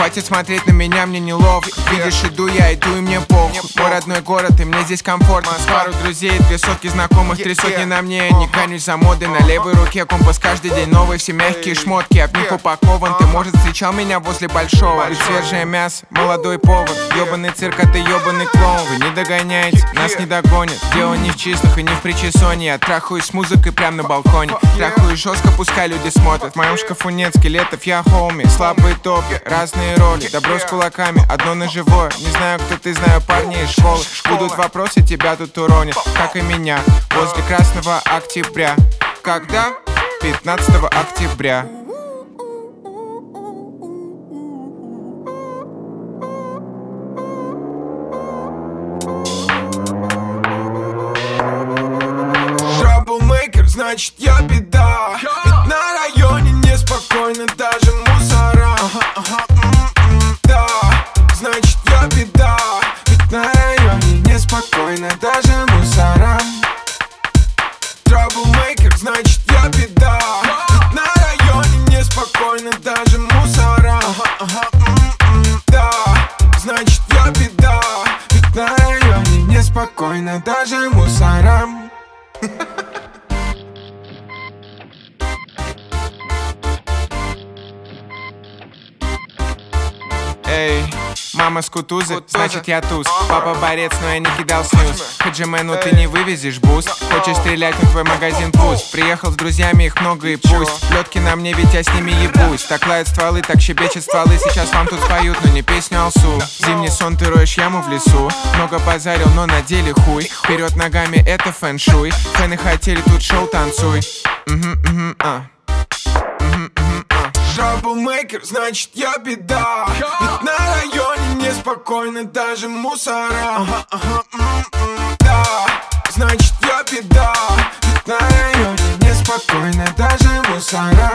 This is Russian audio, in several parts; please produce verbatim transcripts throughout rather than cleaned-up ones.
Хватит смотреть на меня, мне неловко. Видишь, иду я, иду и мне похуй. Мой родной город, и мне здесь комфортно. Пару друзей, две сотки знакомых, три сотни на мне. Не гонюсь за модой, на левой руке компас каждый день новый. Все мягкие шмотки, об них упакован. Ты, может, встречал меня возле большого. Ведь свежее мясо, молодой повар. Ёбаный цирк, а ты ёбаный клоун. Вы не догоняете, нас не догонят. Дело не в числах и не в причесоне. Я трахаюсь с музыкой прямо на балконе. Трахаюсь жестко, пускай люди смотрят. В моем шкафу нет скелетов, я хоуми. Слабые топи, разные роли. Добро с кулаками, одно ножевое. Не знаю, кто ты, знаю парни из школы. Будут вопросы, тебя тут уронят, как и меня. Возле Красного Октября. Когда? пятнадцатого октября. Траблмейкер, значит я беда. Ведь на районе неспокойно даже мусора. Да, значит я беда. Ведь на районе неспокойно даже мусора. Траблмейкер, значит я беда. Ведь на районе неспокойно даже мусора. Да, значит я беда. Ведь на районе неспокойно даже мусорам. Эй, мама с Кутузы, значит я туз. Папа борец, но я не кидал снюс. Хаджимену ты не вывезешь буст. Хочешь стрелять, на твой магазин пусть. Приехал с друзьями, их много и пусть. Лётки на мне, ведь я с ними ебусь. Так лают стволы, так щебечет стволы. Сейчас вам тут споют, но не песню Алсу. Зимний сон, ты роешь яму в лесу. Много базарил, но на деле хуй. Вперед ногами, это фэн-шуй. Фэны хотели тут шоу, танцуй. Угу, угу, а. Траблмейкер, значит я беда. Ведь на районе неспокойно даже мусора. Да, значит я беда. Ведь на районе неспокойно даже мусора.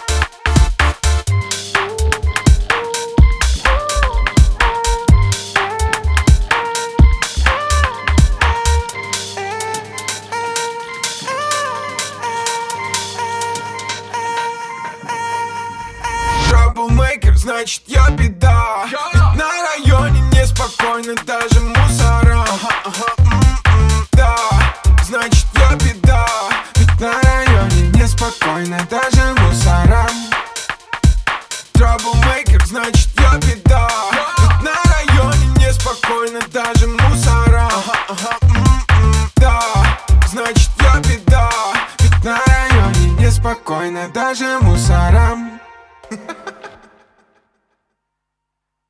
Траблмейкер, значит я беда. Ведь на районе неспокойно даже мусора. Да, значит я беда. Ведь на районе неспокойно даже мусора. Траблмейкер, значит я беда. Ведь на районе неспокойно даже мусора. Да, значит я беда. Ведь на районе неспокойно даже мусорам.